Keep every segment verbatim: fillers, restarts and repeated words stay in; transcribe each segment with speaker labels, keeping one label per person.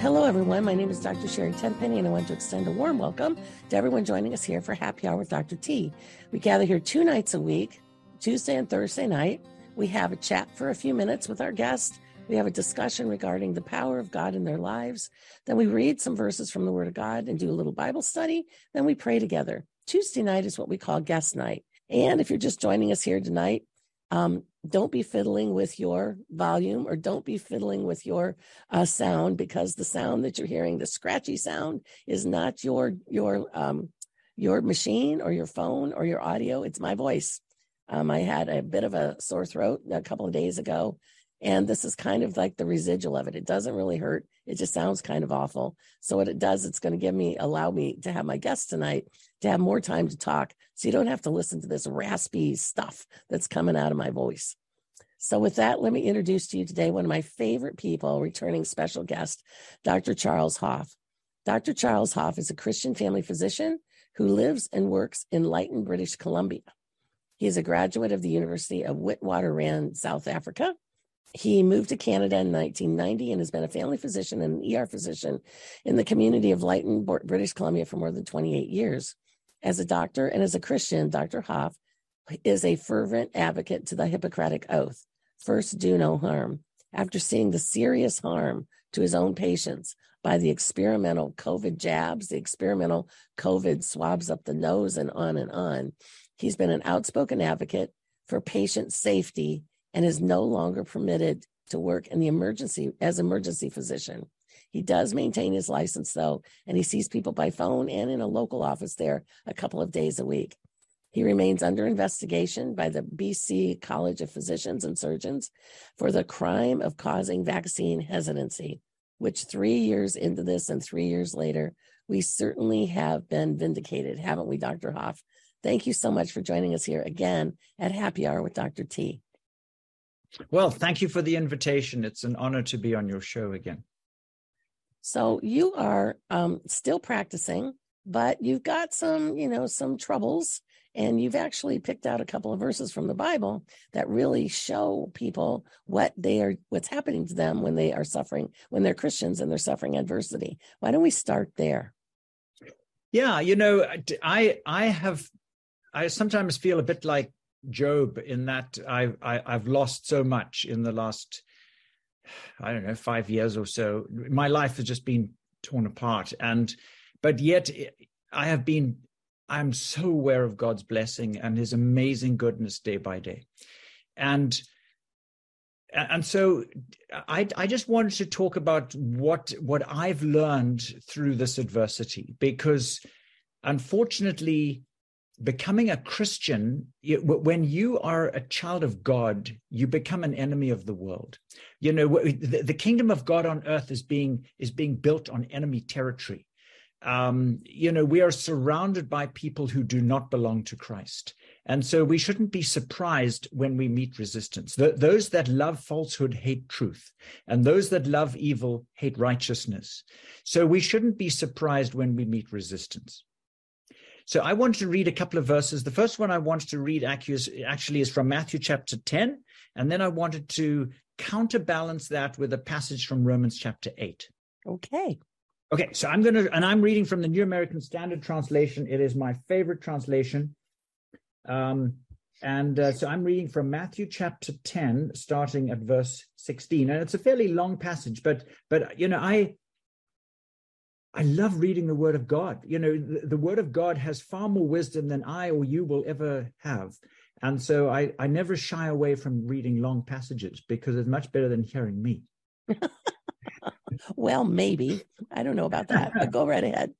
Speaker 1: hello, everyone. My name is Doctor Sherry Tenpenny, and I want to extend a warm welcome to everyone joining us here for Happy Hour with Doctor T. We gather here two nights a week, Tuesday and Thursday night. We have a chat for a few minutes with our guest. We have a discussion regarding the power of God in their lives. Then we read some verses from the Word of God and do a little Bible study. Then we pray together. Tuesday night is what we call guest night. And if you're just joining us here tonight, um, don't be fiddling with your volume or don't be fiddling with your uh, sound, because the sound that you're hearing, the scratchy sound, is not your your um, your machine or your phone or your audio. It's my voice. Um, I had a bit of a sore throat a couple of days ago, and this is kind of like the residual of it. It doesn't really hurt. It just sounds kind of awful. So what it does, it's going to give me, allow me to have my guest tonight to have more time to talk. So you don't have to listen to this raspy stuff that's coming out of my voice. So with that, let me introduce to you today one of my favorite people, returning special guest, Doctor Charles Hoff. Doctor Charles Hoff is a Christian family physician who lives and works in Lytton, British Columbia. He is a graduate of the University of Witwatersrand, South Africa. He moved to Canada in nineteen ninety and has been a family physician and an E R physician in the community of Lytton, British Columbia for more than twenty-eight years. As a doctor and as a Christian, Doctor Hoff is a fervent advocate to the Hippocratic Oath, first do no harm. After seeing the serious harm to his own patients by the experimental COVID jabs, the experimental COVID swabs up the nose and on and on, he's been an outspoken advocate for patient safety and is no longer permitted to work in the emergency as emergency physician. He does maintain his license, though, and he sees people by phone and in a local office there a couple of days a week. He remains under investigation by the B C College of Physicians and Surgeons for the crime of causing vaccine hesitancy, which three years into this and three years later, we certainly have been vindicated, haven't we, Doctor Hoff? Thank you so much for joining us here again at Happy Hour with Doctor T.
Speaker 2: Well, thank you for the invitation. It's an honor to be on your show again.
Speaker 1: So you are um, still practicing, but you've got some, you know, some troubles, and you've actually picked out a couple of verses from the Bible that really show people what they are, what's happening to them when they are suffering, when they're Christians and they're suffering adversity. Why don't we start there?
Speaker 2: Yeah, you know, I I have I sometimes feel a bit like Job in that I've I, I've lost so much in the last, I don't know, five years or so. My life has just been torn apart, and but yet I have been. I'm so aware of God's blessing and His amazing goodness day by day, and and so I I just wanted to talk about what what I've learned through this adversity, because unfortunately, becoming a Christian, when you are a child of God, you become an enemy of the world. You know, the, the kingdom of God on earth is being is being built on enemy territory. Um, you know, we are surrounded by people who do not belong to Christ. And so we shouldn't be surprised when we meet resistance. The, those that love falsehood hate truth, and those that love evil hate righteousness. So we shouldn't be surprised when we meet resistance. So I wanted to read a couple of verses. The first one I wanted to read actually is from Matthew chapter ten, and then I wanted to counterbalance that with a passage from Romans chapter eight.
Speaker 1: Okay.
Speaker 2: Okay, so I'm going to, and I'm reading from the New American Standard Translation. It is my favorite translation. Um, and uh, so I'm reading from Matthew chapter ten, starting at verse sixteen. And it's a fairly long passage, but, but you know, I... I love reading the Word of God. You know, the, the Word of God has far more wisdom than I or you will ever have. And so I, I never shy away from reading long passages, because it's much better than hearing me.
Speaker 1: Well, maybe. I don't know about that, but go right ahead.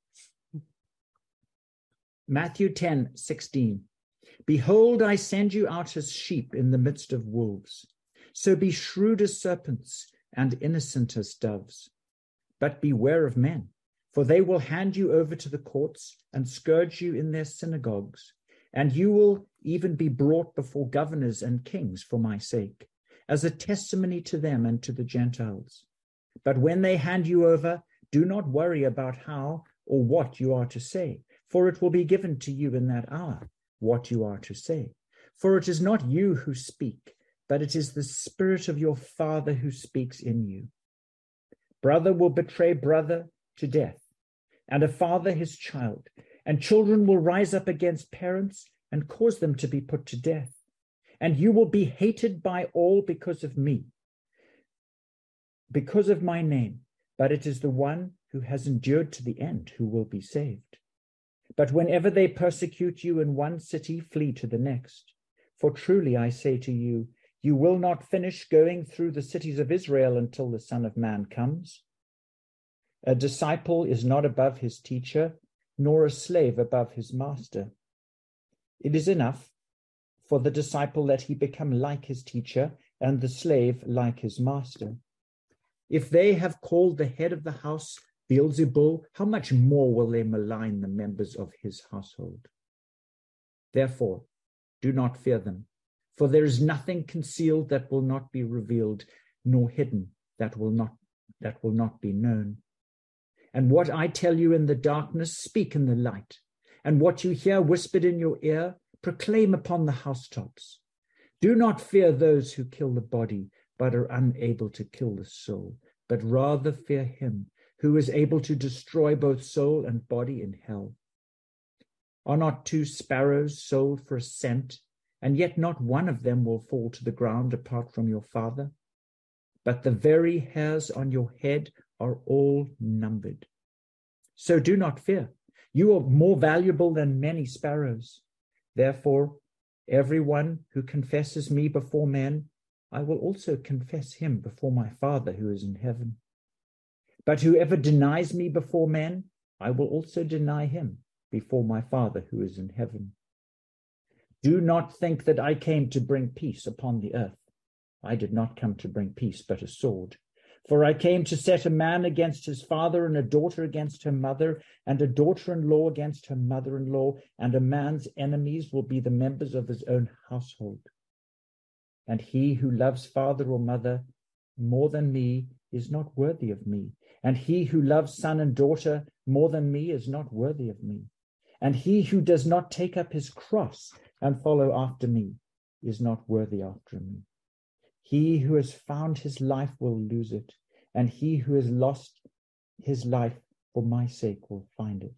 Speaker 2: Matthew ten, sixteen. Behold, I send you out as sheep in the midst of wolves. So be shrewd as serpents and innocent as doves. But beware of men, for they will hand you over to the courts and scourge you in their synagogues, and you will even be brought before governors and kings for my sake, as a testimony to them and to the Gentiles. But when they hand you over, do not worry about how or what you are to say, for it will be given to you in that hour what you are to say. For it is not you who speak, but it is the Spirit of your Father who speaks in you. Brother will betray brother to death, and a father his child, and children will rise up against parents and cause them to be put to death. And you will be hated by all because of me, because of my name, but it is the one who has endured to the end who will be saved. But whenever they persecute you in one city, flee to the next. For truly I say to you, you will not finish going through the cities of Israel until the Son of Man comes. A disciple is not above his teacher, nor a slave above his master. It is enough for the disciple that he become like his teacher, and the slave like his master. If they have called the head of the house Beelzebul, how much more will they malign the members of his household? Therefore, do not fear them, for there is nothing concealed that will not be revealed, nor hidden that will not, that will not be known. And what I tell you in the darkness, speak in the light. And what you hear whispered in your ear, proclaim upon the housetops. Do not fear those who kill the body, but are unable to kill the soul, but rather fear him who is able to destroy both soul and body in hell. Are not two sparrows sold for a cent, and yet not one of them will fall to the ground apart from your Father? But the very hairs on your head are all numbered. So do not fear. You are more valuable than many sparrows. Therefore, everyone who confesses me before men, I will also confess him before my Father who is in heaven. But whoever denies me before men, I will also deny him before my Father who is in heaven. Do not think that I came to bring peace upon the earth. I did not come to bring peace, but a sword. For I came to set a man against his father, and a daughter against her mother, and a daughter-in-law against her mother-in-law, and a man's enemies will be the members of his own household. And he who loves father or mother more than me is not worthy of me. And he who loves son and daughter more than me is not worthy of me. And he who does not take up his cross and follow after me is not worthy after me. He who has found his life will lose it, and he who has lost his life for my sake will find it.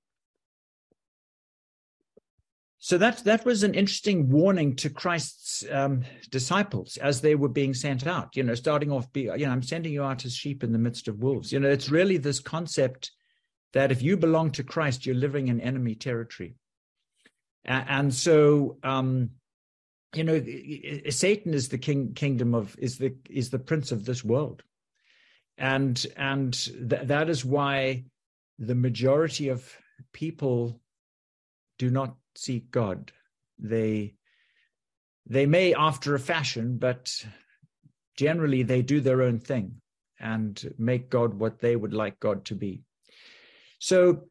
Speaker 2: So that, that was an interesting warning to Christ's um, disciples as they were being sent out, you know, starting off, be, you know, I'm sending you out as sheep in the midst of wolves. You know, it's really this concept that if you belong to Christ, you're living in enemy territory. And, and so, um, you know, Satan is the king, kingdom of, is the, is the prince of this world. And, and th- that is why the majority of people do not seek God. They, they may after a fashion, but generally they do their own thing and make God what they would like God to be. So,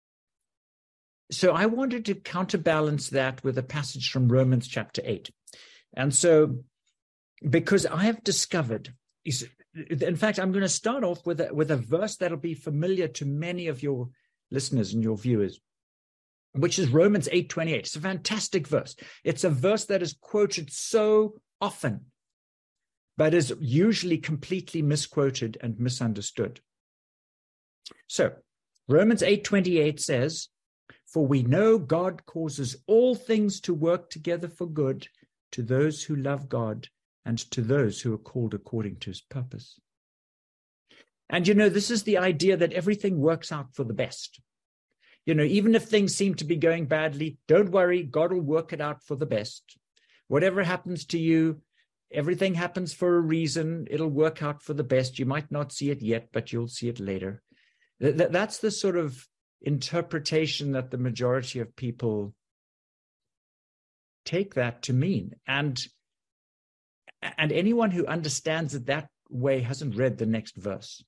Speaker 2: so I wanted to counterbalance that with a passage from Romans chapter eight. And so, because I have discovered, in fact, I'm going to start off with a, with a verse that'll be familiar to many of your listeners and your viewers, which is Romans eight twenty-eight. It's a fantastic verse. It's a verse that is quoted so often, but is usually completely misquoted and misunderstood. So, Romans eight twenty-eight says, "For we know God causes all things to work together for good to those who love God and to those who are called according to his purpose." And, you know, this is the idea that everything works out for the best. You know, even if things seem to be going badly, don't worry, God will work it out for the best. Whatever happens to you, everything happens for a reason. It'll work out for the best. You might not see it yet, but you'll see it later. That's the sort of interpretation that the majority of people take that to mean. And, and anyone who understands it that way hasn't read the next verse.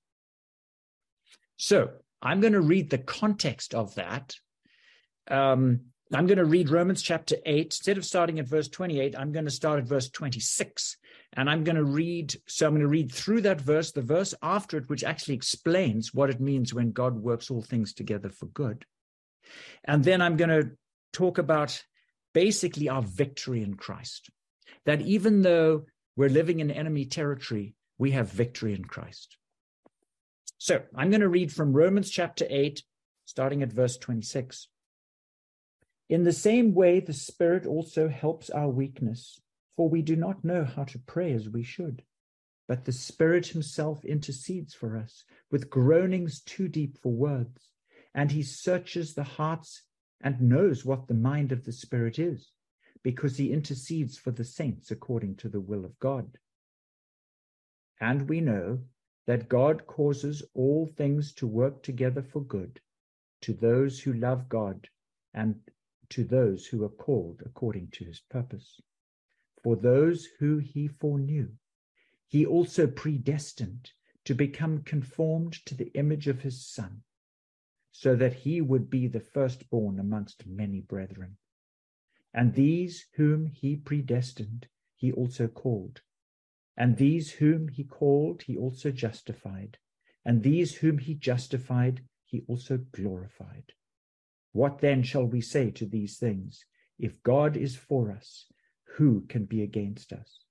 Speaker 2: So I'm going to read the context of that. Um, I'm going to read Romans chapter eight. Instead of starting at verse twenty-eight, I'm going to start at verse twenty-six. And I'm going to read, so I'm going to read through that verse, the verse after it, which actually explains what it means when God works all things together for good. And then I'm going to talk about basically our victory in Christ. That even though we're living in enemy territory, we have victory in Christ. So I'm going to read from Romans chapter eight, starting at verse twenty-six. In the same way, the Spirit also helps our weakness, for we do not know how to pray as we should. But the Spirit himself intercedes for us with groanings too deep for words, and he searches the hearts and knows what the mind of the Spirit is, because he intercedes for the saints according to the will of God. And we know that God causes all things to work together for good to those who love God and to those who are called according to his purpose. For those who he foreknew, he also predestined to become conformed to the image of his Son, so that he would be the firstborn amongst many brethren. And these whom he predestined, he also called. And these whom he called, he also justified. And these whom he justified, he also glorified. What then shall we say to these things? If God is for us, who can be against us?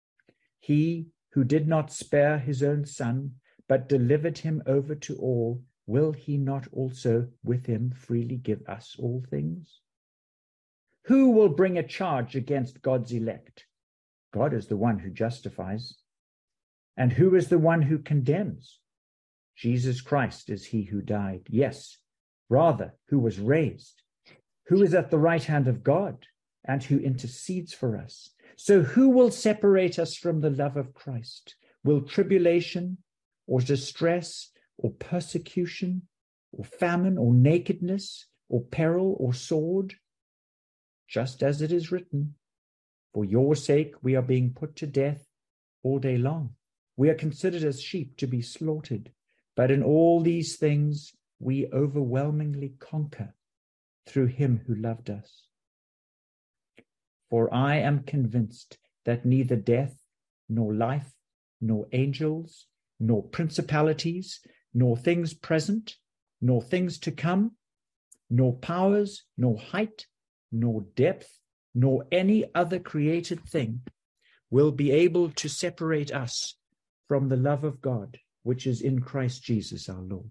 Speaker 2: He who did not spare his own Son, but delivered him over to all, will he not also with him freely give us all things? Who will bring a charge against God's elect? God is the one who justifies. And who is the one who condemns? Jesus Christ is he who died, yes, rather, who was raised, who is at the right hand of God, and who intercedes for us. So who will separate us from the love of Christ? Will tribulation, or distress, or persecution, or famine, or nakedness, or peril, or sword? Just as it is written, for your sake we are being put to death all day long. We are considered as sheep to be slaughtered, but in all these things we overwhelmingly conquer through him who loved us. For I am convinced that neither death, nor life, nor angels, nor principalities, nor things present, nor things to come, nor powers, nor height, nor depth, nor any other created thing will be able to separate us from the love of God, which is in Christ Jesus our Lord.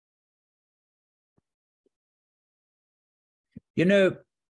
Speaker 2: You know,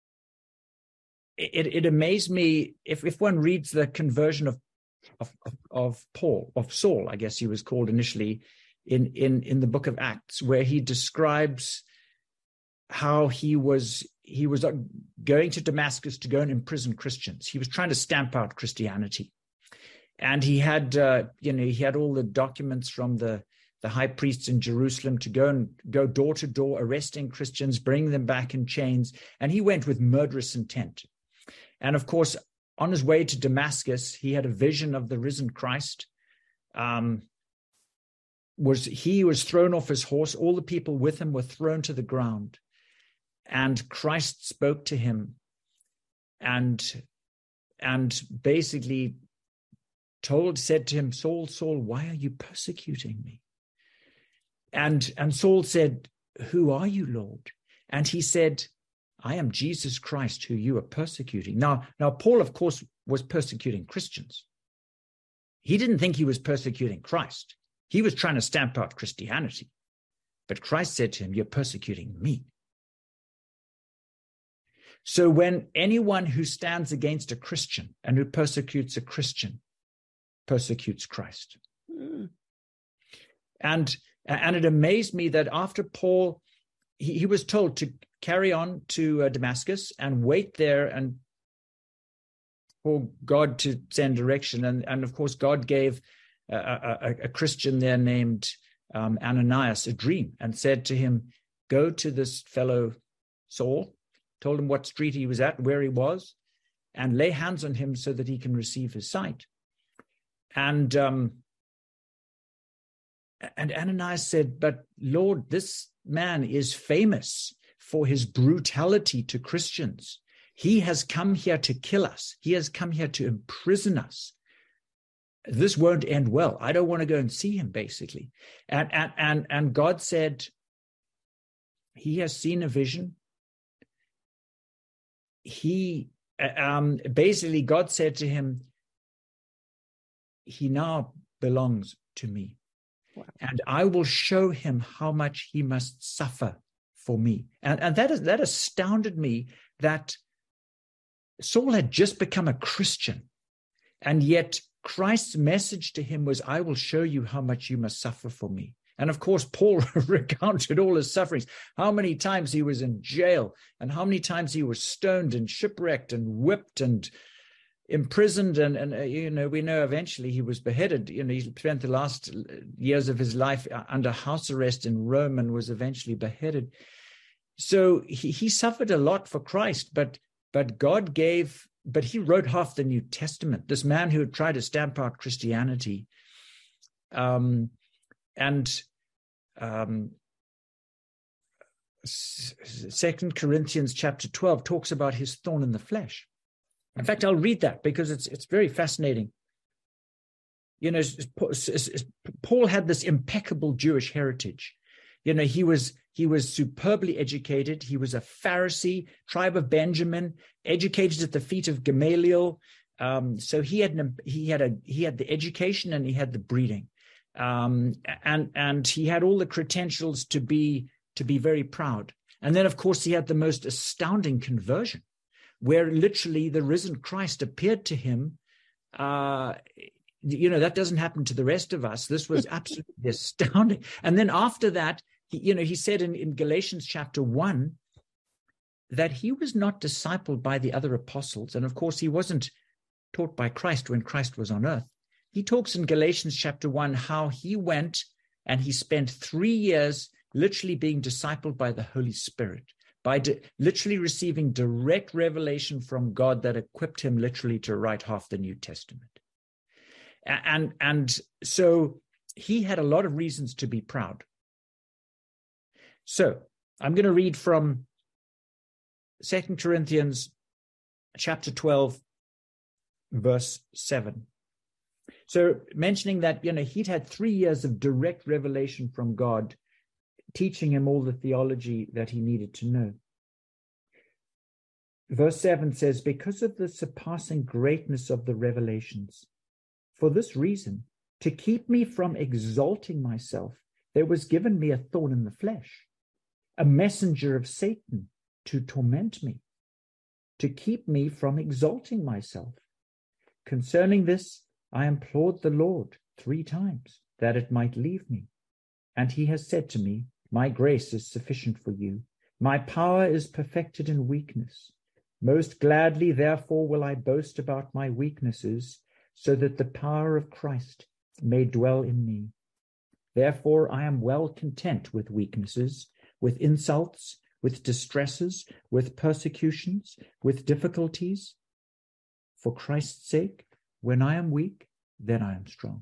Speaker 2: it, it amazed me, if, if one reads the conversion of, of, of Paul, of Saul, I guess he was called initially, in, in, in the book of Acts, where he describes how he was he was going to Damascus to go and imprison Christians. He was trying to stamp out Christianity. And he had, uh, you know, he had all the documents from the, the high priests in Jerusalem to go and go door to door, arresting Christians, bring them back in chains. And he went with murderous intent. And of course, on his way to Damascus, he had a vision of the risen Christ. Um, was he was thrown off his horse. All the people with him were thrown to the ground. And Christ spoke to him and, and basically told, said to him, Saul, Saul, why are you persecuting me? And, and Saul said, who are you, Lord? And he said, I am Jesus Christ, who you are persecuting. Now, now Paul, of course, was persecuting Christians. He didn't think he was persecuting Christ. He was trying to stamp out Christianity. But Christ said to him, you're persecuting me. So when anyone who stands against a Christian and who persecutes a Christian persecutes Christ. Mm. And, and it amazed me that after Paul, he, he was told to carry on to uh, Damascus and wait there and for God to send direction. And, and of course, God gave a, a, a Christian there named um, Ananias a dream and said to him, go to this fellow Saul, told him what street he was at, where he was, and lay hands on him so that he can receive his sight. And um, and Ananias said, but Lord, this man is famous for his brutality to Christians. He has come here to kill us. He has come here to imprison us. This won't end well. I don't want to go and see him, basically. And and and, and God said, he has seen a vision. He um, basically, God said to him, he now belongs to me.
Speaker 1: Wow.
Speaker 2: and I will show him how much he must suffer for me. And, and that is, that astounded me, that Saul had just become a Christian, and yet Christ's message to him was, I will show you how much you must suffer for me. And of course, Paul recounted all his sufferings, how many times he was in jail, and how many times he was stoned and shipwrecked and whipped and imprisoned. And, and uh, you know, we know eventually he was beheaded. You know, he spent the last years of his life under house arrest in Rome and was eventually beheaded. So he, he suffered a lot for Christ, but but God gave, but he wrote half the New Testament, this man who had tried to stamp out Christianity. Um, and um, Second Corinthians chapter twelve talks about his thorn in the flesh. In fact, I'll read that because it's it's very fascinating. You know, Paul had this impeccable Jewish heritage. You know, he was he was superbly educated. He was a Pharisee, tribe of Benjamin, educated at the feet of Gamaliel. Um, so he had an, he had a he had the education and he had the breeding, um, and and he had all the credentials to be to be very proud. And then, of course, he had the most astounding conversion, where literally the risen Christ appeared to him. Uh, you know, that doesn't happen to the rest of us. This was absolutely astounding. And then after that, he, you know, he said in, in Galatians chapter one that he was not discipled by the other apostles. And of course, he wasn't taught by Christ when Christ was on earth. He talks in Galatians chapter one how he went and he spent three years literally being discipled by the Holy Spirit, by di- literally receiving direct revelation from God that equipped him literally to write half the New Testament. And, and so he had a lot of reasons to be proud. So I'm going to read from Second Corinthians chapter twelve, verse seven. So mentioning that, you know, he'd had three years of direct revelation from God, teaching him all the theology that he needed to know. Verse seven says, because of the surpassing greatness of the revelations, for this reason, to keep me from exalting myself, there was given me a thorn in the flesh, a messenger of Satan to torment me, to keep me from exalting myself. Concerning this, I implored the Lord three times that it might leave me. And he has said to me, my grace is sufficient for you. My power is perfected in weakness. Most gladly, therefore, will I boast about my weaknesses, so that the power of Christ may dwell in me. Therefore, I am well content with weaknesses, with insults, with distresses, with persecutions, with difficulties. For Christ's sake, when I am weak, then I am strong.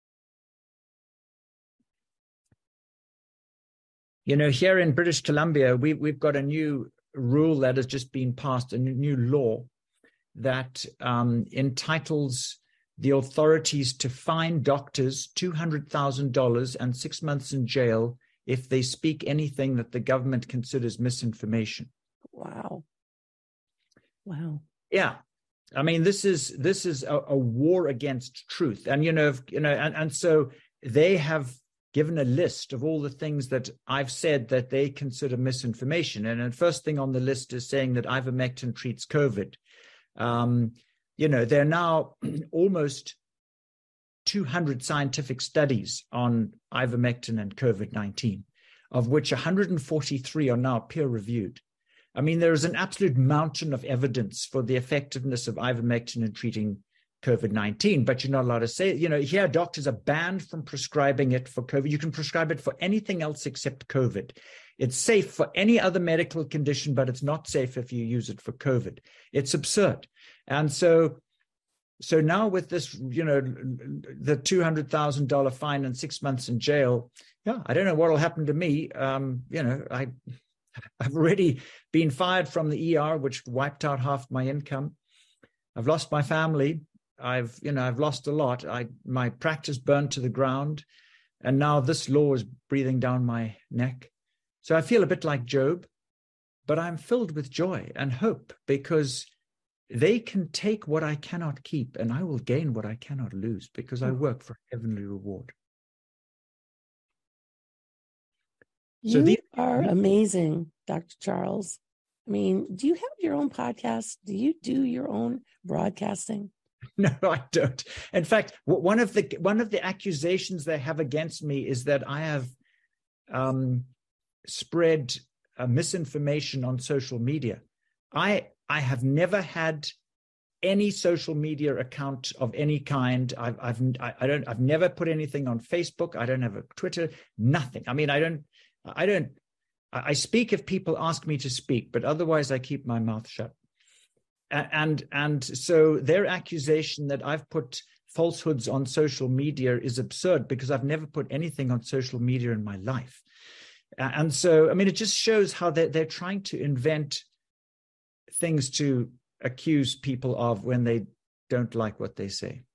Speaker 2: You know, here in British Columbia, we, we've got a new rule that has just been passed, a new law that um, entitles the authorities to fine doctors two hundred thousand dollars and six months in jail if they speak anything that the government considers misinformation.
Speaker 1: Wow. Wow.
Speaker 2: Yeah. I mean, this is this is a, a war against truth. And, you know, you know, and, and so they have given a list of all the things that I've said that they consider misinformation. And the first thing on the list is saying that ivermectin treats COVID. Um, you know, there are now almost two hundred scientific studies on ivermectin and COVID nineteen, of which one hundred forty-three are now peer-reviewed. I mean, there is an absolute mountain of evidence for the effectiveness of ivermectin in treating COVID nineteen, but you're not allowed to say, you know, here doctors are banned from prescribing it for COVID. You can prescribe it for anything else except COVID. It's safe for any other medical condition, but it's not safe if you use it for COVID. It's absurd. And so, so now with this, you know, the two hundred thousand dollars fine and six months in jail, yeah, I don't know what will happen to me. Um, you know, I, I've already been fired from the E R, which wiped out half my income. I've lost my family. I've, you know, I've lost a lot. I, my practice burned to the ground, and now this law is breathing down my neck. So I feel a bit like Job, but I'm filled with joy and hope, because they can take what I cannot keep, and I will gain what I cannot lose, because I work for heavenly reward.
Speaker 1: So you these- are amazing, Doctor Charles. I mean, do you have your own podcast? Do you do your own broadcasting?
Speaker 2: No, I don't. In fact, one of the one of the accusations they have against me is that I have um, spread uh, misinformation on social media. I I have never had any social media account of any kind. I've I've I don't I've never put anything on Facebook. I don't have a Twitter. Nothing. I mean, I don't I don't. I speak if people ask me to speak, but otherwise I keep my mouth shut. And and so their accusation that I've put falsehoods on social media is absurd because I've never put anything on social media in my life. And so, I mean, it just shows how they're, they're trying to invent things to accuse people of when they don't like what they say.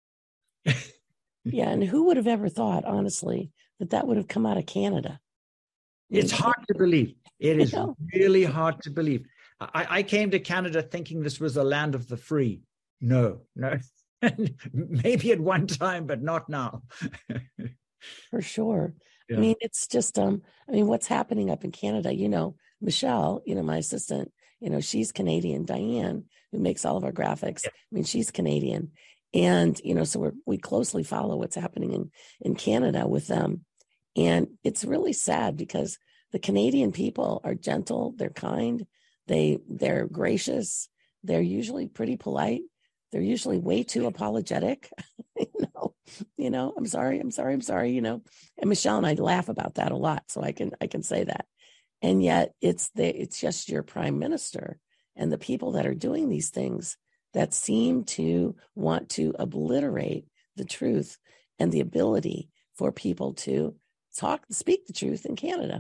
Speaker 1: Yeah, and who would have ever thought, honestly, that that would have come out of Canada?
Speaker 2: It's hard to believe. It is really hard to believe. I, I came to Canada thinking this was a land of the free. No, no. Maybe at one time, but not now.
Speaker 1: For sure. Yeah. I mean, it's just, um, I mean, what's happening up in Canada, you know, Michelle, you know, my assistant, you know, she's Canadian. Diane, who makes all of our graphics, yeah. I mean, she's Canadian. And, you know, so we're, we closely follow what's happening in, in Canada with them. And it's really sad because the Canadian people are gentle, they're kind, they, they're gracious, they're usually pretty polite, they're usually way too apologetic. you know, you know, I'm sorry, I'm sorry, I'm sorry, you know. And Michelle and I laugh about that a lot, so I can I can say that. And yet it's the it's just your prime minister and the people that are doing these things that seem to want to obliterate the truth and the ability for people to talk, speak the truth in Canada.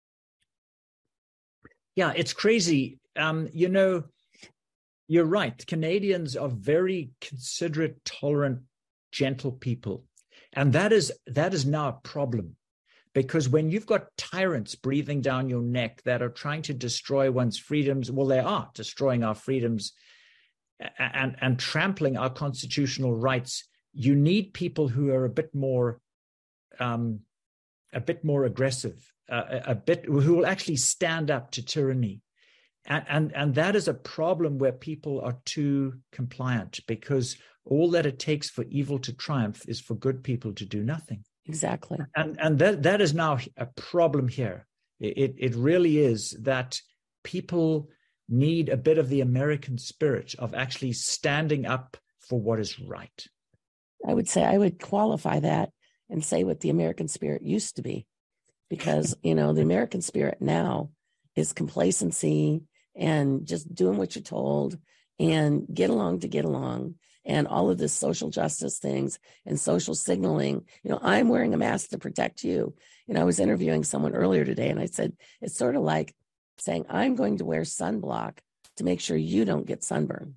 Speaker 2: Yeah, it's crazy. Um, you know, you're right. Canadians are very considerate, tolerant, gentle people. And that is that is now a problem. Because when you've got tyrants breathing down your neck that are trying to destroy one's freedoms, well, they are destroying our freedoms and, and trampling our constitutional rights, you need people who are a bit more um, a bit more aggressive, uh, a bit who will actually stand up to tyranny. And, and, and that is a problem where people are too compliant, because all that it takes for evil to triumph is for good people to do nothing.
Speaker 1: Exactly.
Speaker 2: And, and that, that is now a problem here. It, it really is that people need a bit of the American spirit of actually standing up for what is right.
Speaker 1: I would say I would qualify that and say what the American spirit used to be, because, you know, the American spirit now is complacency and just doing what you're told and get along to get along and all of this social justice things and social signaling. You know, I'm wearing a mask to protect you. You know, I was interviewing someone earlier today and I said, it's sort of like saying, I'm going to wear sunblock to make sure you don't get sunburn.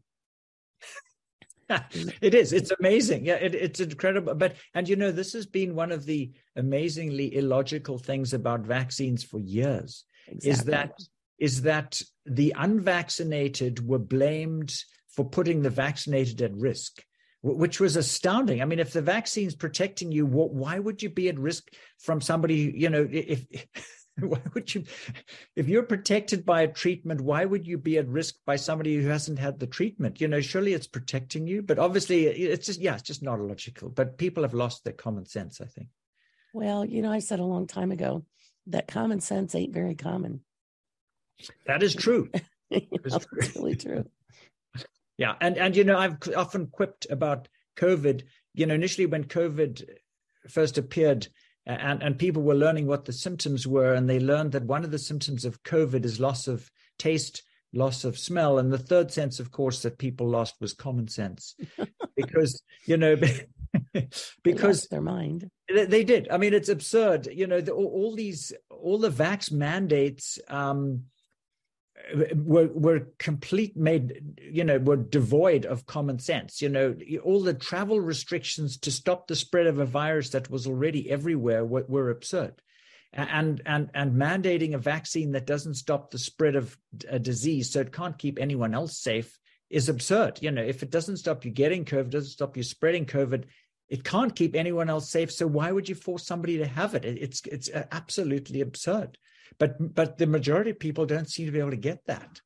Speaker 2: It is. It's amazing. Yeah, it, it's incredible. But, and you know, this has been one of the amazingly illogical things about vaccines for years, exactly. is that is that the unvaccinated were blamed for putting the vaccinated at risk, which was astounding. I mean, if the vaccine's protecting you, what, why would you be at risk from somebody, you know, if... Why would you, if you're protected by a treatment, why would you be at risk by somebody who hasn't had the treatment? You know, surely it's protecting you, but obviously it's just, yeah, it's just not illogical. But people have lost their common sense, I think.
Speaker 1: Well, you know, I said a long time ago that common sense ain't very common.
Speaker 2: That is true.
Speaker 1: you know, that's really true.
Speaker 2: Yeah. And, and, you know, I've often quipped about COVID, you know, initially when COVID first appeared, And, and people were learning what the symptoms were, and they learned that one of the symptoms of COVID is loss of taste, loss of smell. And the third sense, of course, that people lost was common sense. Because, you know, because
Speaker 1: their mind.
Speaker 2: They, they did. I mean, it's absurd. You know, the, all, all these, all the vax mandates um, were were complete made, you know, were devoid of common sense. You know, all the travel restrictions to stop the spread of a virus that was already everywhere were, were absurd. And, and, and mandating a vaccine that doesn't stop the spread of a disease so it can't keep anyone else safe is absurd. You know, if it doesn't stop you getting COVID, doesn't stop you spreading COVID, it can't keep anyone else safe. So why would you force somebody to have it? It's it's absolutely absurd. But but the majority of people don't seem to be able to get that.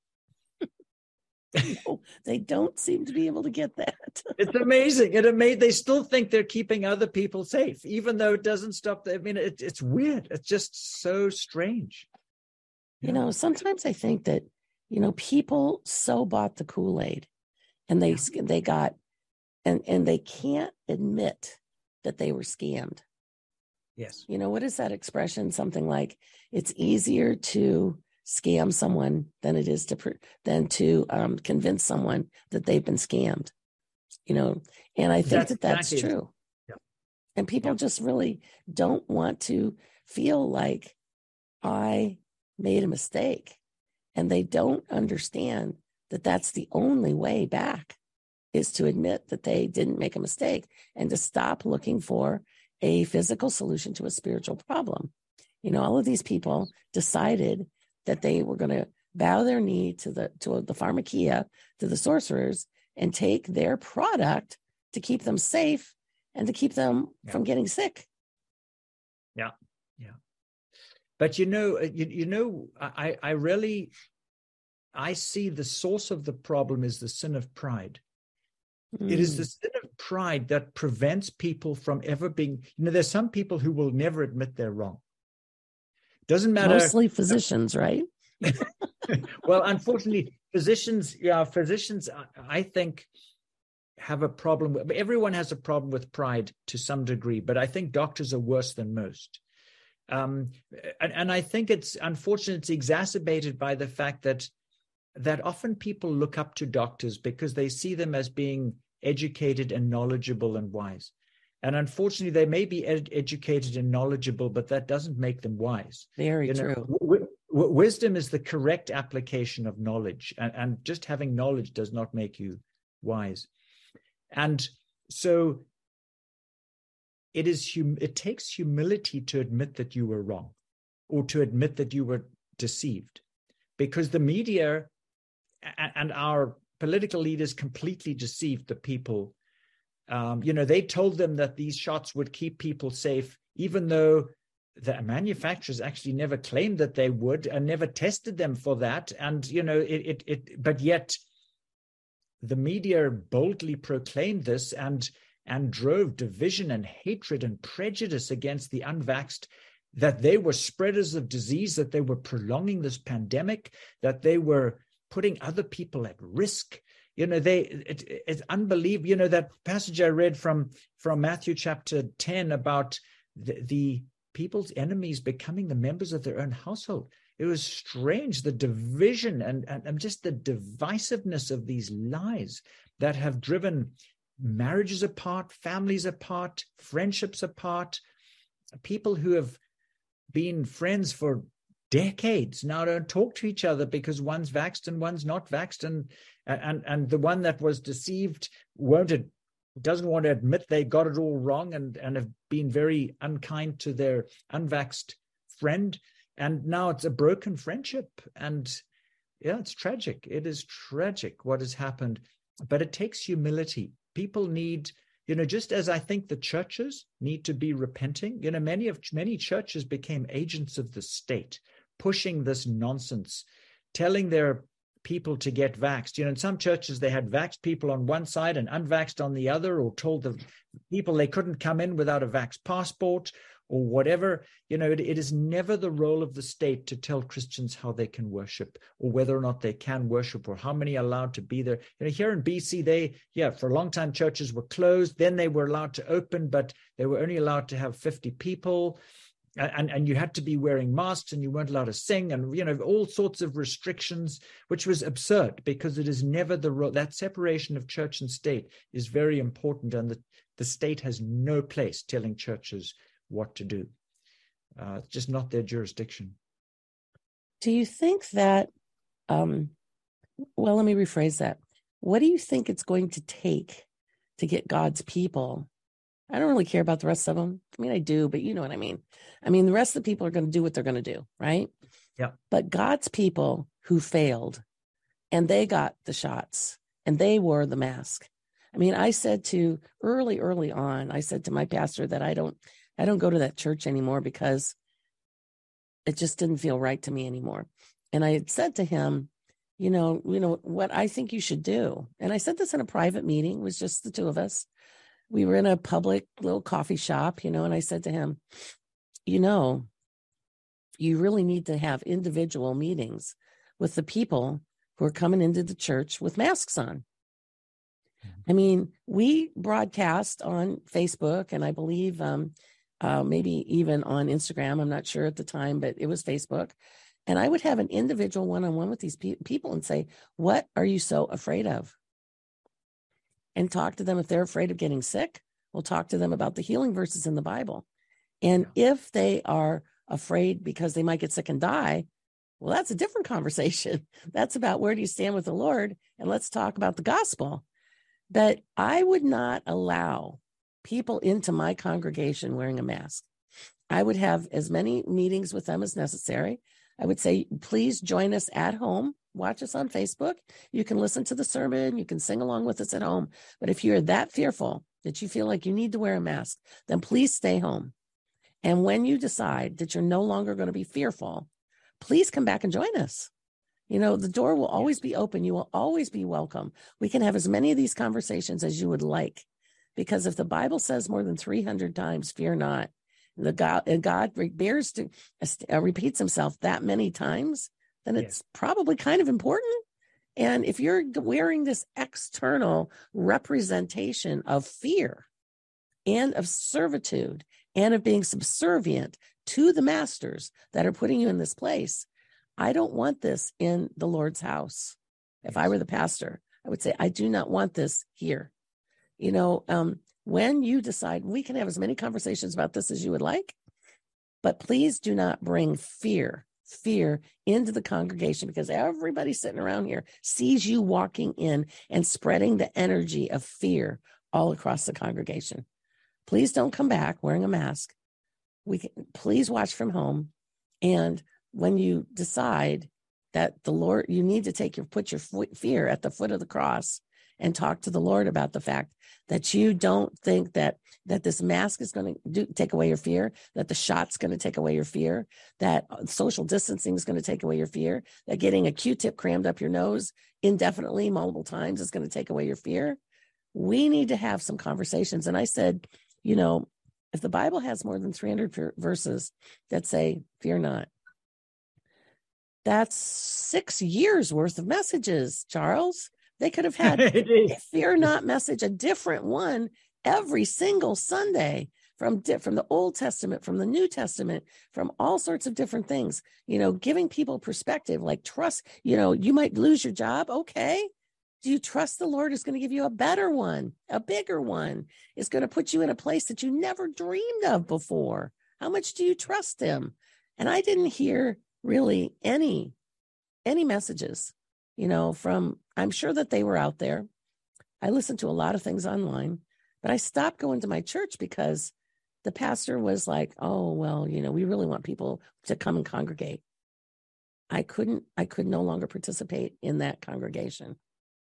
Speaker 1: No, they don't seem to be able to get that.
Speaker 2: It's amazing. It amazing. They still think they're keeping other people safe, even though it doesn't stop. I mean, it, it's weird. It's just so strange.
Speaker 1: You know, sometimes I think that, you know, people so bought the Kool-Aid and they yeah. they got, and, and they can't admit that they were scammed.
Speaker 2: Yes.
Speaker 1: You know, what is that expression? Something like, it's easier to scam someone than it is to than to um, convince someone that they've been scammed. You know, and I think that's, that that's exactly true. Yeah. And people yeah. just really don't want to feel like I made a mistake, and they don't understand that that's the only way back is to admit that they didn't make a mistake and to stop looking for a physical solution to a spiritual problem. You know, all of these people decided that they were going to bow their knee to the to the pharmakia, to the sorcerers, and take their product to keep them safe and to keep them yeah. from getting sick.
Speaker 2: Yeah, yeah. But you know, you, you know, I, I really, I see the source of the problem is the sin of pride. Mm. It is the sin of pride that prevents people from ever being, you know, there's some people who will never admit they're wrong. Doesn't matter.
Speaker 1: Mostly physicians, right?
Speaker 2: Well, unfortunately, physicians, yeah, physicians, I think, have a problem. Everyone has a problem with pride to some degree, but I think doctors are worse than most. Um, and, and I think it's unfortunate, it's exacerbated by the fact that that often people look up to doctors because they see them as being educated and knowledgeable and wise. And unfortunately, they may be ed- educated and knowledgeable, but that doesn't make them wise.
Speaker 1: Very
Speaker 2: you
Speaker 1: true.
Speaker 2: Know, w- w- wisdom is the correct application of knowledge, and, and just having knowledge does not make you wise. And so it is hum- it takes humility to admit that you were wrong or to admit that you were deceived, because the media and, and our political leaders completely deceived the people. Um, you know, they told them that these shots would keep people safe, even though the manufacturers actually never claimed that they would and never tested them for that. And, you know, it, it, it but yet the media boldly proclaimed this and, and drove division and hatred and prejudice against the unvaxxed, that they were spreaders of disease, that they were prolonging this pandemic, that they were putting other people at risk. You know, they it, it's unbelievable. You know, that passage I read from, from Matthew chapter ten about the, the people's enemies becoming the members of their own household. It was strange, the division and, and, and just the divisiveness of these lies that have driven marriages apart, families apart, friendships apart. People who have been friends for decades now don't talk to each other because one's vaxxed and one's not vaxxed, and and and the one that was deceived won't it doesn't want to admit they got it all wrong and and have been very unkind to their unvaxxed friend, and now it's a broken friendship. And yeah, it's tragic. It is tragic what has happened, but it takes humility. People need, you know, just as I think the churches need to be repenting, you know, many of many churches became agents of the state, pushing this nonsense, telling their people to get vaxxed. You know, in some churches, they had vaxxed people on one side and unvaxxed on the other, or told the people they couldn't come in without a vaxxed passport or whatever. You know, it, it is never the role of the state to tell Christians how they can worship or whether or not they can worship or how many are allowed to be there. You know, here in B C, they, yeah, for a long time, churches were closed. Then they were allowed to open, but they were only allowed to have fifty people. And, and you had to be wearing masks and you weren't allowed to sing and, you know, all sorts of restrictions, which was absurd because it is never the role. That separation of church and state is very important. And the, the state has no place telling churches what to do. Uh, it's just not their jurisdiction.
Speaker 1: Do you think that, um, well, let me rephrase that. What do you think it's going to take to get God's people? I don't really care about the rest of them. I mean, I do, but you know what I mean. I mean, the rest of the people are going to do what they're going to do, right?
Speaker 2: Yeah.
Speaker 1: But God's people who failed and they got the shots and they wore the mask. I mean, I said to early, early on, I said to my pastor that I don't, I don't go to that church anymore because it just didn't feel right to me anymore. And I had said to him, you know, you know what I think you should do. And I said this in a private meeting, it was just the two of us. We were in a public little coffee shop, you know, and I said to him, you know, you really need to have individual meetings with the people who are coming into the church with masks on. I mean, we broadcast on Facebook, and I believe um, uh, maybe even on Instagram. I'm not sure at the time, but it was Facebook. And I would have an individual one-on-one with these pe- people and say, what are you so afraid of? And talk to them. If they're afraid of getting sick, we'll talk to them about the healing verses in the Bible. And yeah. if they are afraid because they might get sick and die, well, that's a different conversation. That's about where do you stand with the Lord? And let's talk about the gospel. But I would not allow people into my congregation wearing a mask. I would have as many meetings with them as necessary. I would say, please join us at home. Watch us on Facebook. You can listen to the sermon. You can sing along with us at home. But if you're that fearful that you feel like you need to wear a mask, then please stay home. And when you decide that you're no longer going to be fearful, please come back and join us. You know, the door will always be open. You will always be welcome. We can have as many of these conversations as you would like, because if the Bible says more than three hundred times, fear not, the God, and God bears to, uh, repeats himself that many times, then it's yeah. probably kind of important. And if you're wearing this external representation of fear and of servitude and of being subservient to the masters that are putting you in this place, I don't want this in the Lord's house. If I were the pastor, I would say, I do not want this here. You know, um, when you decide, we can have as many conversations about this as you would like, but please do not bring fear, fear into the congregation, because everybody sitting around here sees you walking in and spreading the energy of fear all across the congregation. Please don't come back wearing a mask. We can, please watch from home. And when you decide that the Lord, you need to take your, put your fear at the foot of the cross and talk to the Lord about the fact that you don't think that, that this mask is going to do, take away your fear, that the shot's going to take away your fear, that social distancing is going to take away your fear, that getting a Q-tip crammed up your nose indefinitely multiple times is going to take away your fear. We need to have some conversations. And I said, you know, if the Bible has more than three hundred verses that say, fear not, that's six years worth of messages, Charles. They could have had a fear not message, a different one every single Sunday from, from the Old Testament, from the New Testament, from all sorts of different things, you know, giving people perspective, like trust, you know, you might lose your job. Okay. Do you trust the Lord is going to give you a better one, a bigger one, is going to put you in a place that you never dreamed of before? How much do you trust him? And I didn't hear really any, any messages, you know, from, I'm sure that they were out there. I listened to a lot of things online, but I stopped going to my church because the pastor was like, oh, well, you know, we really want people to come and congregate. I couldn't, I could no longer participate in that congregation.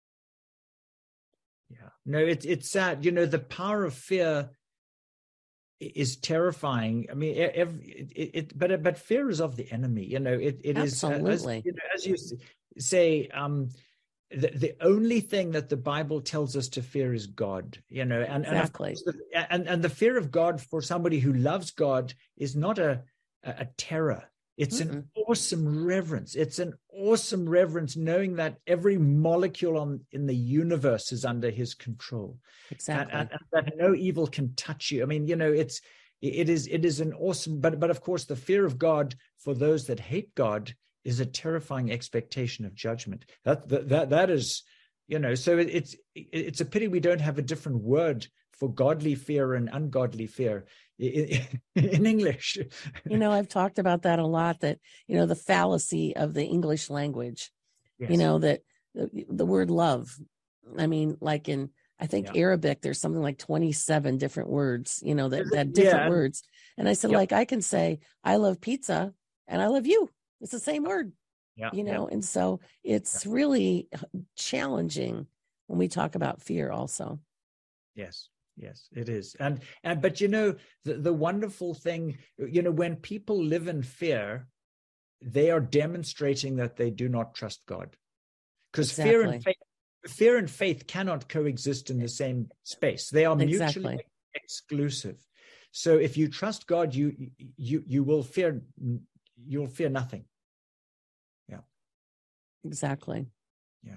Speaker 2: Yeah, no, it's, it's sad. You know, the power of fear is terrifying. I mean, every, it, it, but but fear is of the enemy. You know, it it
Speaker 1: Absolutely.
Speaker 2: is as, you know, as you say. Um, the, the only thing that the Bible tells us to fear is God. You know, and
Speaker 1: exactly.
Speaker 2: and, the, and and the fear of God for somebody who loves God is not a a terror. It's Mm-mm. an awesome reverence. It's an awesome reverence, knowing that every molecule on in the universe is under his control.
Speaker 1: Exactly.
Speaker 2: And, and, and that no evil can touch you. I mean, you know, it's, it is, it is an awesome, but, but of course the fear of God for those that hate God is a terrifying expectation of judgment. That, that, that, that is, you know, so it, it's, it's a pity we don't have a different word for godly fear and ungodly fear in, in English.
Speaker 1: You know, I've talked about that a lot, that, you know, the fallacy of the English language, yes. you know, that the, the word love, I mean, like in, I think yeah. Arabic, there's something like twenty-seven different words, you know, that, that different yeah. words. And I said, yep. like, I can say, I love pizza and I love you. It's the same word, yeah. you know? Yeah. And so it's yeah. really challenging when we talk about fear also.
Speaker 2: Yes. Yes, it is. And, and, but you know, the, the wonderful thing, you know, when people live in fear, they are demonstrating that they do not trust God, because
Speaker 1: Exactly.
Speaker 2: fear and faith, fear and faith cannot coexist in the same space. They are mutually
Speaker 1: Exactly.
Speaker 2: exclusive. So if you trust God, you, you, you will fear, you'll fear nothing. Yeah.
Speaker 1: Exactly.
Speaker 2: Yeah.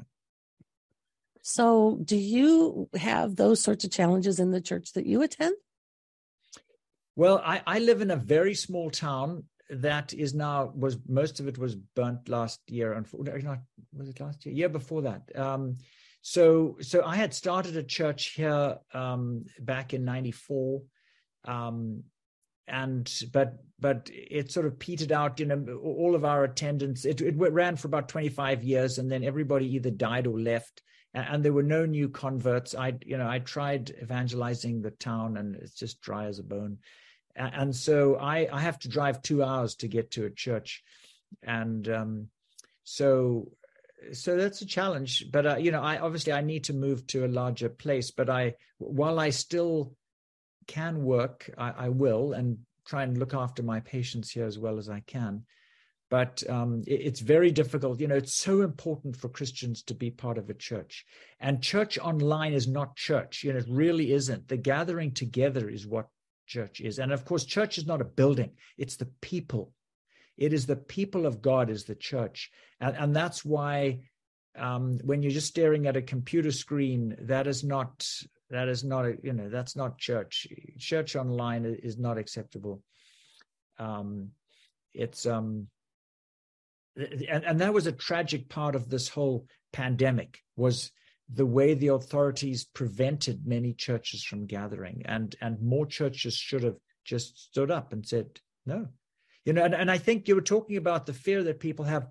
Speaker 1: So do you have those sorts of challenges in the church that you attend?
Speaker 2: Well, I, I live in a very small town that is now, was most of it was burnt last year. And was it last year? Year before that. Um, so, so I had started a church here um, back in ninety-four. Um, and, but, but it sort of petered out, you know, all of our attendance, it, it ran for about twenty-five years, and then everybody either died or left. And there were no new converts. I, you know, I tried evangelizing the town, and it's just dry as a bone. And so I, I have to drive two hours to get to a church, and um, so, so that's a challenge. But uh, you know, I obviously I need to move to a larger place. But I, while I still can work, I, I will, and try and look after my patients here as well as I can. But um, it, it's very difficult. You know, it's so important for Christians to be part of a church. And church online is not church. You know, it really isn't. The gathering together is what church is. And of course, church is not a building. It's the people. It is the people of God is the church. And, and that's why um, when you're just staring at a computer screen, that is not, that is not, a, you know, that's not church. Church online is not acceptable. Um, it's, um, And, and that was a tragic part of this whole pandemic, was the way the authorities prevented many churches from gathering, and and more churches should have just stood up and said no. You know, and, and I think you were talking about the fear that people have,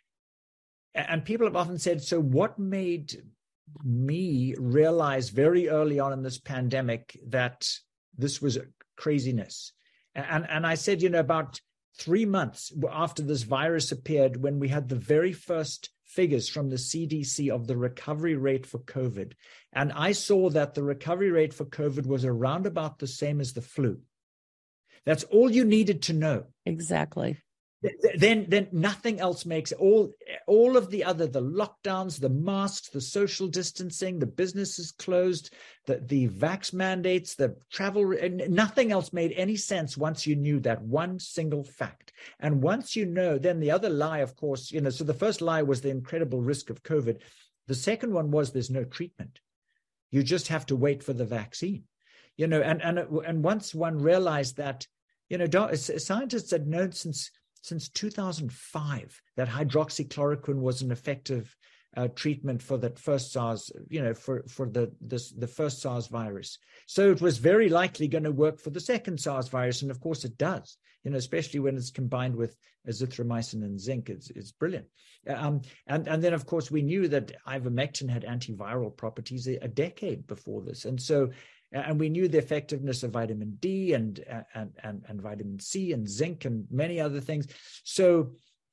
Speaker 2: and people have often said, so what made me realize very early on in this pandemic that this was craziness? And and I said, you know, about three months after this virus appeared, when we had the very first figures from the C D C of the recovery rate for COVID. And I saw that the recovery rate for COVID was around about the same as the flu. That's all you needed to know.
Speaker 1: Exactly.
Speaker 2: Then, then nothing else makes all, all of the other, the lockdowns, the masks, the social distancing, the businesses closed, the, the vax mandates, the travel, nothing else made any sense once you knew that one single fact. And once you know, then the other lie, of course, you know, so the first lie was the incredible risk of COVID. The second one was there's no treatment. You just have to wait for the vaccine, you know, and, and, and once one realized that, you know, scientists had known since since two thousand five that hydroxychloroquine was an effective uh, treatment for that first SARS, you know, for, for the, this, the first SARS virus. So it was very likely going to work for the second SARS virus. And of course it does, you know, especially when it's combined with azithromycin and zinc. It's, it's brilliant. Um, and, and then, of course, we knew that ivermectin had antiviral properties a, a decade before this. And so And we knew the effectiveness of vitamin D and, and, and, and vitamin C and zinc and many other things. So,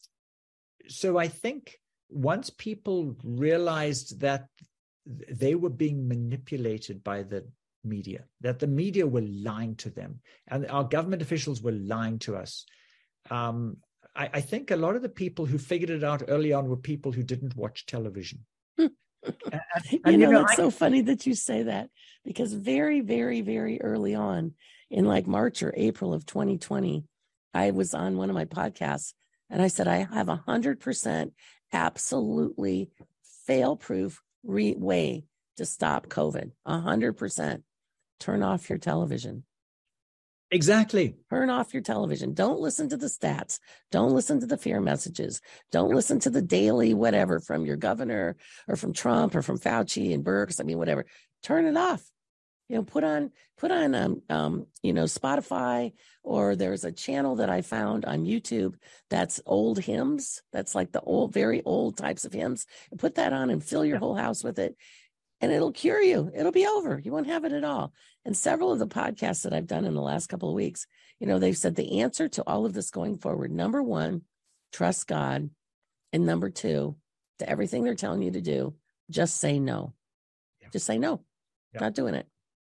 Speaker 2: so I think once people realized that they were being manipulated by the media, that the media were lying to them, and our government officials were lying to us, um, I, I think a lot of the people who figured it out early on were people who didn't watch television.
Speaker 1: and,
Speaker 2: and,
Speaker 1: you know,
Speaker 2: you know
Speaker 1: it's
Speaker 2: I,
Speaker 1: so funny that you say that, because very, very, very early on in like March or April of twenty twenty, I was on one of my podcasts and I said, I have a hundred percent absolutely fail-proof re- way to stop COVID. A hundred percent. Turn off your television.
Speaker 2: Exactly.
Speaker 1: Turn off your television. Don't listen to the stats. Don't listen to the fear messages. Don't listen to the daily whatever from your governor or from Trump or from Fauci and Birx. I mean, whatever. Turn it off. You know, put on, put on, um, um, you know, Spotify, or there's a channel that I found on YouTube that's old hymns. That's like the old, very old types of hymns. Put that on and fill your whole house with it, and it'll cure you. It'll be over. You won't have it at all. And several of the podcasts that I've done in the last couple of weeks, you know, they've said the answer to all of this going forward, number one, trust God. And number two, to everything they're telling you to do, just say no. Yeah. Just say no. Yeah. Not doing it.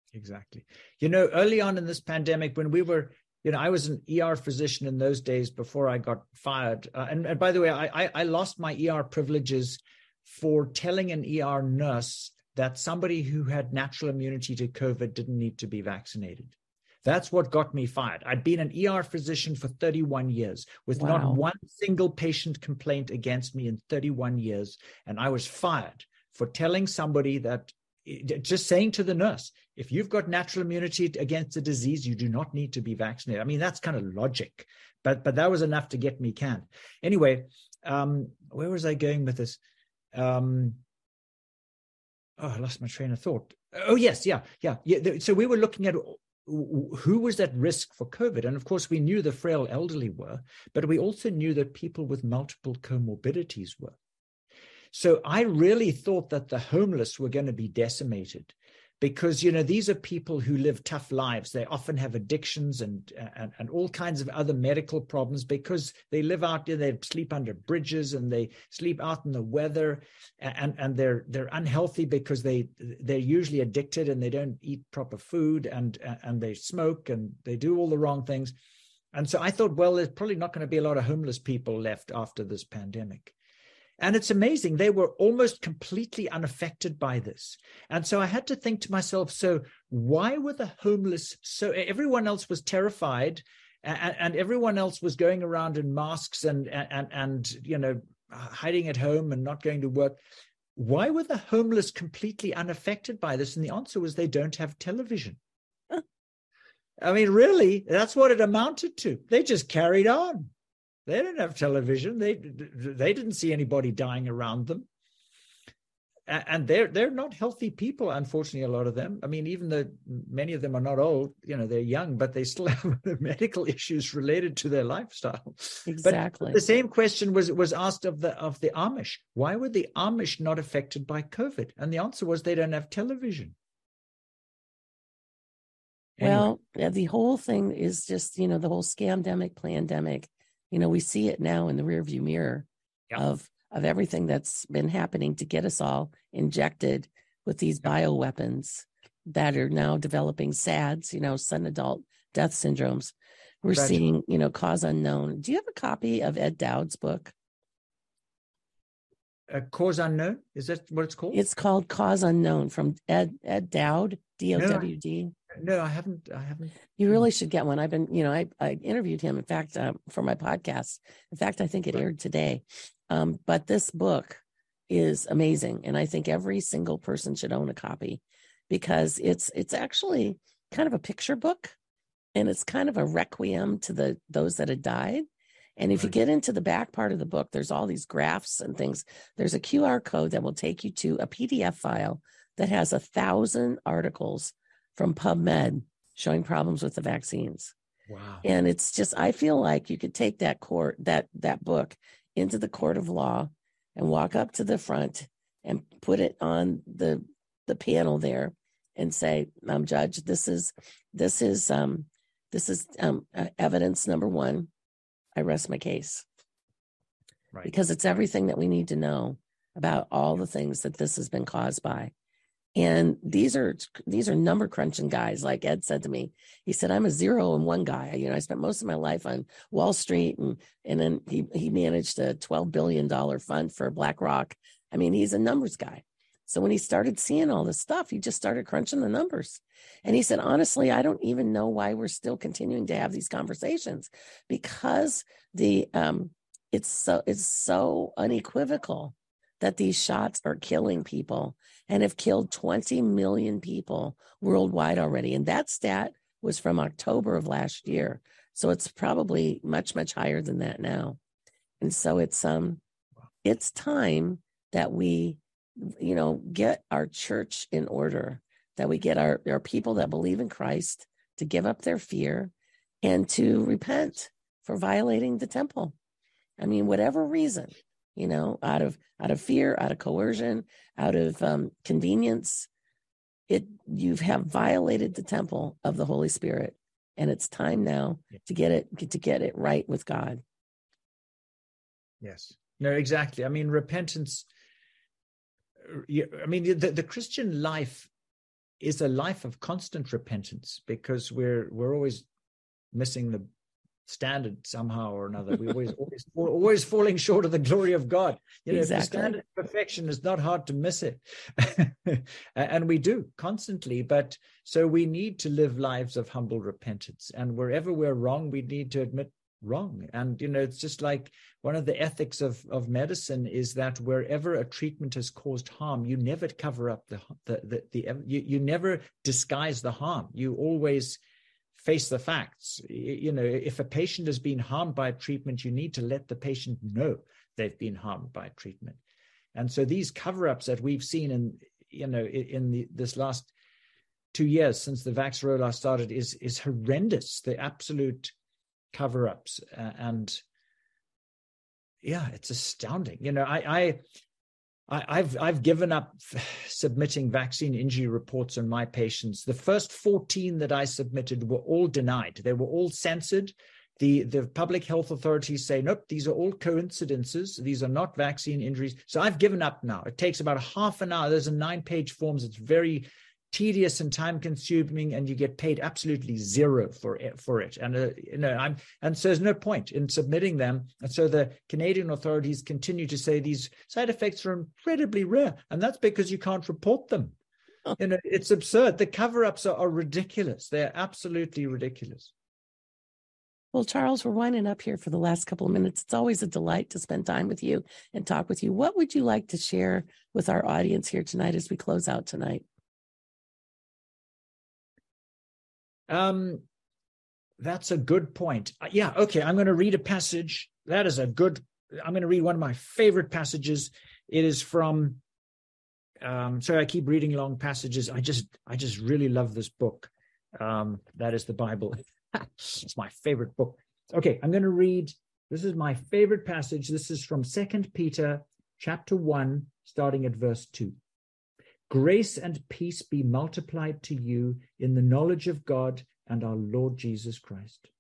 Speaker 2: Exactly. You know, early on in this pandemic, when we were, you know, I was an E R physician in those days before I got fired. Uh, and, and by the way, I, I I lost my E R privileges for telling an E R nurse that somebody who had natural immunity to COVID didn't need to be vaccinated. That's what got me fired. I'd been an E R physician for thirty-one years with wow. not one single patient complaint against me in thirty-one years. And I was fired for telling somebody that, just saying to the nurse, if you've got natural immunity against the disease, you do not need to be vaccinated. I mean, that's kind of logic, but but that was enough to get me canned. Anyway, um, where was I going with this? Um, oh, I lost my train of thought. Oh, yes, yeah, yeah. yeah. So we were looking at who was at risk for COVID. And of course, we knew the frail elderly were, but we also knew that people with multiple comorbidities were. So I really thought that the homeless were going to be decimated because, you know, these are people who live tough lives. They often have addictions and, and, and all kinds of other medical problems because they live out there, they sleep under bridges and they sleep out in the weather, and, and they're they're unhealthy because they, they're usually addicted and they don't eat proper food, and, and they smoke and they do all the wrong things. And so I thought, well, there's probably not going to be a lot of homeless people left after this pandemic. And it's amazing. They were almost completely unaffected by this. And so I had to think to myself, so why were the homeless so, everyone else was terrified and, and everyone else was going around in masks and, and, and, you know, hiding at home and not going to work. Why were the homeless completely unaffected by this? And the answer was they don't have television. Huh. I mean, really, that's what it amounted to. They just carried on. They didn't have television. They they didn't see anybody dying around them, and they're they're not healthy people. Unfortunately, a lot of them. I mean, even though many of them are not old, you know, they're young, but they still have medical issues related to their lifestyle.
Speaker 1: Exactly.
Speaker 2: But the same question was was asked of the of the Amish. Why were the Amish not affected by COVID? And the answer was they don't have television.
Speaker 1: Anyway. Well, yeah, the whole thing is just, you know, the whole scamdemic, pandemic. You know, we see it now in the rearview mirror yep. of, of everything that's been happening to get us all injected with these yep. bioweapons that are now developing S A Ds, you know, sudden adult death syndromes. We're Tragic. seeing, you know, cause unknown. Do you have a copy of Ed Dowd's book?
Speaker 2: Uh, Cause Unknown? Is that what it's called?
Speaker 1: It's called Cause Unknown from Ed Ed Dowd, D O W D.
Speaker 2: No, no, I haven't. I haven't.
Speaker 1: You really should get one. I've been, you know, I, I interviewed him, in fact, uh, for my podcast. In fact, I think it aired today. Um, but this book is amazing. And I think every single person should own a copy because it's it's actually kind of a picture book. And it's kind of a requiem to the those that had died. And if right. you get into the back part of the book, there's all these graphs and things. There's a Q R code that will take you to a P D F file that has a thousand articles from PubMed showing problems with the vaccines.
Speaker 2: Wow.
Speaker 1: And it's just, I feel like you could take that court, that, that book into the court of law and walk up to the front and put it on the, the panel there and say, um, Judge, this is, this is, um, this is um, uh, evidence number one. I rest my case. Right. Because it's everything that we need to know about all the things that this has been caused by. And these are these are number crunching guys, like Ed said to me. He said, I'm a zero and one guy. You know, I spent most of my life on Wall Street, and and then he he managed a twelve billion dollars fund for BlackRock. I mean, he's a numbers guy. So when he started seeing all this stuff, he just started crunching the numbers. And he said, honestly, I don't even know why we're still continuing to have these conversations, because the um it's so it's so unequivocal that these shots are killing people and have killed twenty million people worldwide already. And that stat was from October of last year. So it's probably much, much higher than that now. And so it's um, it's time that we, you know, get our church in order, that we get our, our people that believe in Christ to give up their fear and to repent for violating the temple. I mean, whatever reason, you know, out of out of fear, out of coercion, out of um, convenience, it you have violated the temple of the Holy Spirit, and it's time now to get it to get it right with God.
Speaker 2: Yes, no, exactly. I mean, repentance. I mean, the, the Christian life is a life of constant repentance, because we're we're always missing the standard somehow or another. We always always always falling short of the glory of God. You know,
Speaker 1: Exactly.
Speaker 2: if the standard of perfection is not hard to miss it, and we do constantly. But so we need to live lives of humble repentance, and wherever we're wrong, we need to admit wrong. And you know, it's just like one of the ethics of of medicine is that wherever a treatment has caused harm, you never cover up the the the, the you, you never disguise the harm. You always face the facts. You know, if a patient has been harmed by a treatment, you need to let the patient know they've been harmed by treatment. And so these cover-ups that we've seen in, you know, in the, this last two years since the vax rollout started is, is horrendous, the absolute cover-ups. Uh, and yeah, it's astounding. You know, I, I, I, I've I've given up submitting vaccine injury reports on my patients. The first fourteen that I submitted were all denied. They were all censored. The, the public health authorities say, nope, these are all coincidences. These are not vaccine injuries. So I've given up now. It takes about half an hour. There's a nine-page forms. It's very tedious and time-consuming, and you get paid absolutely zero for it. For it. And uh, you know, I'm and so there's no point in submitting them. And so the Canadian authorities continue to say these side effects are incredibly rare, and that's because you can't report them. You know, it's absurd. The cover-ups are, are ridiculous. They're absolutely ridiculous.
Speaker 1: Well, Charles, we're winding up here for the last couple of minutes. It's always a delight to spend time with you and talk with you. What would you like to share with our audience here tonight as we close out tonight?
Speaker 2: Um, that's a good point. Uh, yeah, okay, I'm going to read a passage. That is a good, I'm going to read one of my favorite passages. It is from, um, sorry, I keep reading long passages. I just, I just really love this book. Um, that is the Bible. It's my favorite book. Okay, I'm going to read, this is my favorite passage. This is from Second Peter chapter one, starting at verse two. Grace and peace be multiplied to you in the knowledge of God and our Lord Jesus Christ.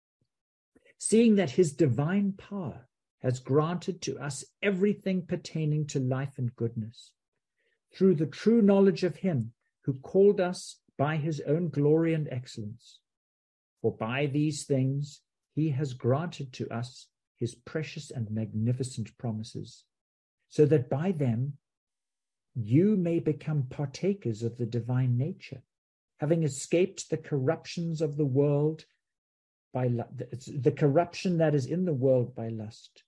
Speaker 2: Seeing that his divine power has granted to us everything pertaining to life and goodness, through the true knowledge of him who called us by his own glory and excellence. For by these things he has granted to us his precious and magnificent promises, so that by them you may become partakers of the divine nature, having escaped the corruptions of the world by the corruption that is in the world by lust.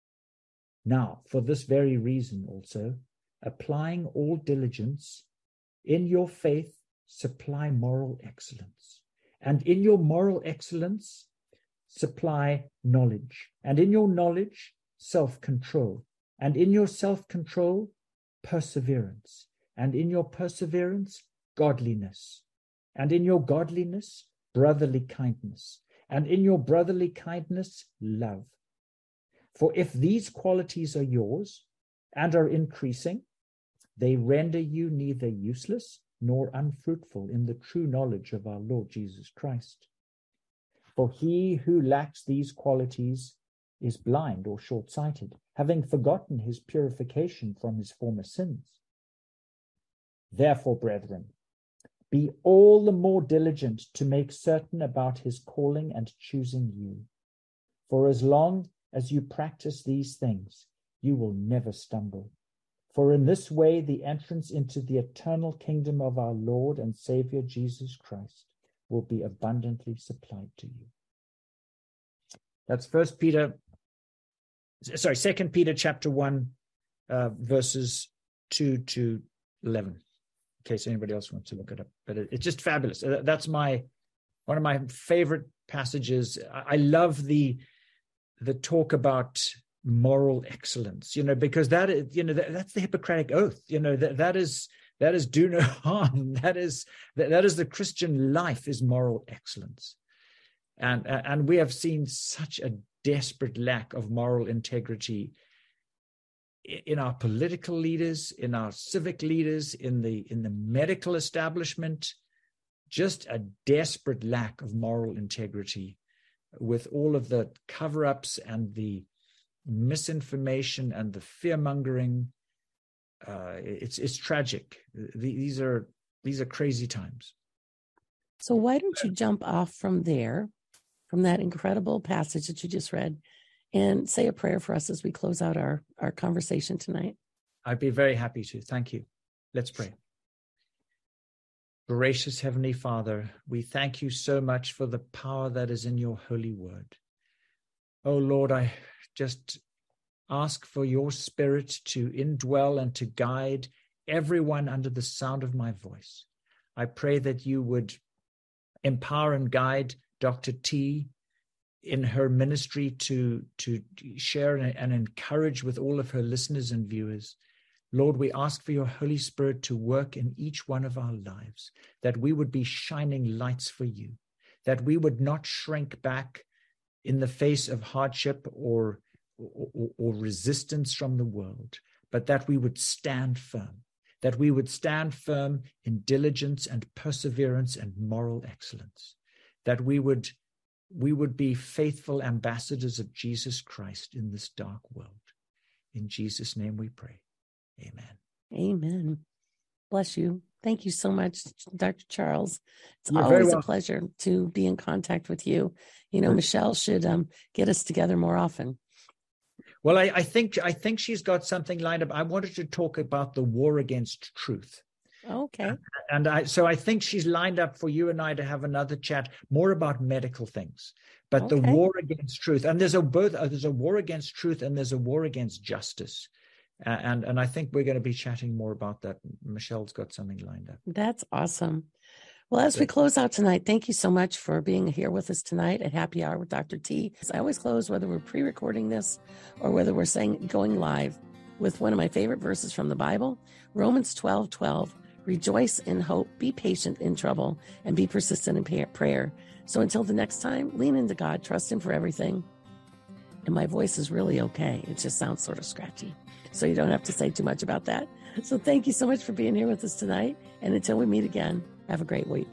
Speaker 2: Now, for this very reason also, applying all diligence, in your faith supply moral excellence, and in your moral excellence supply knowledge, and in your knowledge self-control, and in your self-control perseverance, and in your perseverance godliness, and in your godliness brotherly kindness, and in your brotherly kindness love. For if these qualities are yours and are increasing, they render you neither useless nor unfruitful in the true knowledge of our Lord Jesus Christ. For he who lacks these qualities is blind or short-sighted, having forgotten his purification from his former sins. Therefore, brethren, be all the more diligent to make certain about his calling and choosing you. For as long as you practice these things, you will never stumble. For in this way the entrance into the eternal kingdom of our Lord and Savior Jesus Christ will be abundantly supplied to you. That's First Peter, sorry, Second Peter chapter one, uh, verses two to eleven. In case anybody else wants to look it up, but it, it's just fabulous. That's my one of my favorite passages. I love the the talk about moral excellence, you know, because that is, you know, that, that's the Hippocratic Oath. You know, that that is that is do no harm. That is that, that is the Christian life, is moral excellence, and and we have seen such a desperate lack of moral integrity in our political leaders, in our civic leaders, in the in the medical establishment. Just a desperate lack of moral integrity, with all of the cover-ups and the misinformation and the fear-mongering. Uh, it's it's tragic. These are these are crazy times.
Speaker 1: So why don't you jump off from there, from that incredible passage that you just read, and say a prayer for us as we close out our, our conversation tonight?
Speaker 2: I'd be very happy to. Thank you. Let's pray. Gracious Heavenly Father, we thank you so much for the power that is in your holy word. Oh Lord, I just ask for your Spirit to indwell and to guide everyone under the sound of my voice. I pray that you would empower and guide Doctor T in her ministry to, to share and, and encourage with all of her listeners and viewers. Lord, we ask for your Holy Spirit to work in each one of our lives, that we would be shining lights for you, that we would not shrink back in the face of hardship or, or, or resistance from the world, but that we would stand firm, that we would stand firm in diligence and perseverance and moral excellence, that we would, we would be faithful ambassadors of Jesus Christ in this dark world. In Jesus' name we pray. Amen.
Speaker 1: Amen. Bless you. Thank you so much, Doctor Charles. It's
Speaker 2: You're
Speaker 1: always
Speaker 2: very
Speaker 1: a pleasure to be in contact with you. You know, Michelle should um, get us together more often.
Speaker 2: Well, I, I think I think she's got something lined up. I wanted to talk about the war against truth.
Speaker 1: Okay.
Speaker 2: And I so I think she's lined up for you and I to have another chat more about medical things. But
Speaker 1: Okay.
Speaker 2: the war against truth, and there's a both uh, there's a war against truth and there's a war against justice. Uh, and and I think we're going to be chatting more about that. Michelle's got something lined up.
Speaker 1: That's awesome. Well, as we close out tonight, thank you so much for being here with us tonight at Happy Hour with Doctor T. I always close, whether we're pre-recording this or whether we're saying going live, with one of my favorite verses from the Bible, Romans twelve twelve. Rejoice in hope, be patient in trouble, and be persistent in prayer. So until the next time, lean into God, trust him for everything. And my voice is really okay. It just sounds sort of scratchy. So you don't have to say too much about that. So thank you so much for being here with us tonight. And until we meet again, have a great week.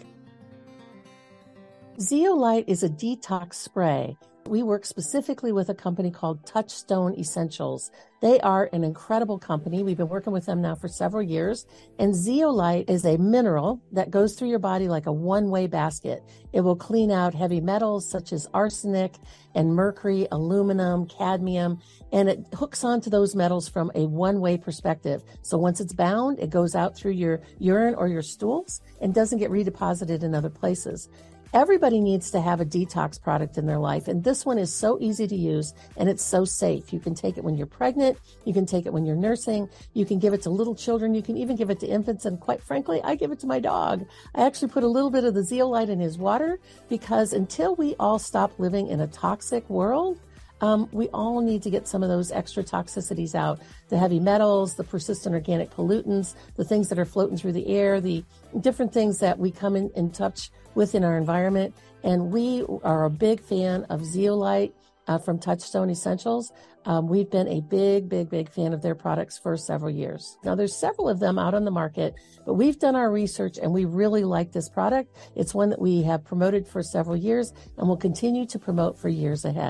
Speaker 1: Zeolite is a detox spray. We work specifically with a company called Touchstone Essentials. They are an incredible company. We've been working with them now for several years. And zeolite is a mineral that goes through your body like a one-way basket. It will clean out heavy metals such as arsenic and mercury, aluminum, cadmium, and it hooks onto those metals from a one-way perspective. So once it's bound, it goes out through your urine or your stools and doesn't get redeposited in other places. Everybody needs to have a detox product in their life, and this one is so easy to use, and it's so safe. You can take it when you're pregnant, you can take it when you're nursing, you can give it to little children, you can even give it to infants, and quite frankly, I give it to my dog. I actually put a little bit of the zeolite in his water, because until we all stop living in a toxic world, Um, we all need to get some of those extra toxicities out. The heavy metals, the persistent organic pollutants, the things that are floating through the air, the different things that we come in, in touch with in our environment. And we are a big fan of zeolite uh, from Touchstone Essentials. Um, we've been a big, big, big fan of their products for several years. Now, there's several of them out on the market, but we've done our research and we really like this product. It's one that we have promoted for several years and will continue to promote for years ahead.